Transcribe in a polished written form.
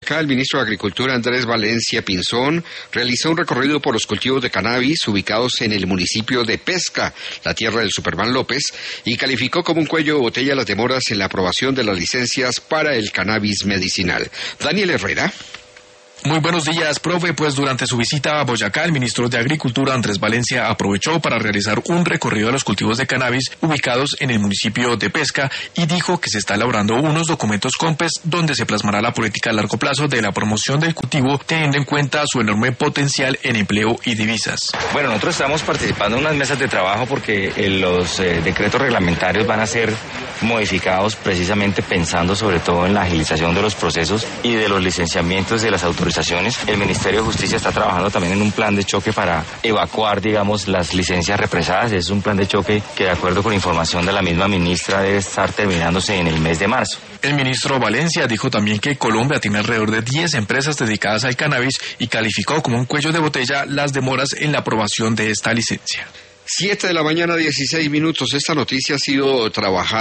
Acá el ministro de Agricultura, Andrés Valencia Pinzón, realizó un recorrido por los cultivos de cannabis ubicados en el municipio de Pesca, la tierra del Superman López, y calificó como un cuello de botella las demoras en la aprobación de las licencias para el cannabis medicinal. Daniel Herrera. Muy buenos días, profe. Pues durante su visita a Boyacá, el ministro de Agricultura, Andrés Valencia, aprovechó para realizar un recorrido de los cultivos de cannabis ubicados en el municipio de Pesca y dijo que se está elaborando unos documentos COMPES donde se plasmará la política a largo plazo de la promoción del cultivo, teniendo en cuenta su enorme potencial en empleo y divisas. Bueno, nosotros estamos participando en unas mesas de trabajo porque los decretos reglamentarios van a ser modificados precisamente pensando sobre todo en la agilización de los procesos y de los licenciamientos de las autorizaciones. El Ministerio de Justicia está trabajando también en un plan de choque para evacuar, digamos, las licencias represadas. Es un plan de choque que, de acuerdo con información de la misma ministra, debe estar terminándose en el mes de marzo. El ministro Valencia dijo también que Colombia tiene alrededor de 10 empresas dedicadas al cannabis y calificó como un cuello de botella las demoras en la aprobación de esta licencia. 7 de la mañana, 16 minutos. Esta noticia ha sido trabajada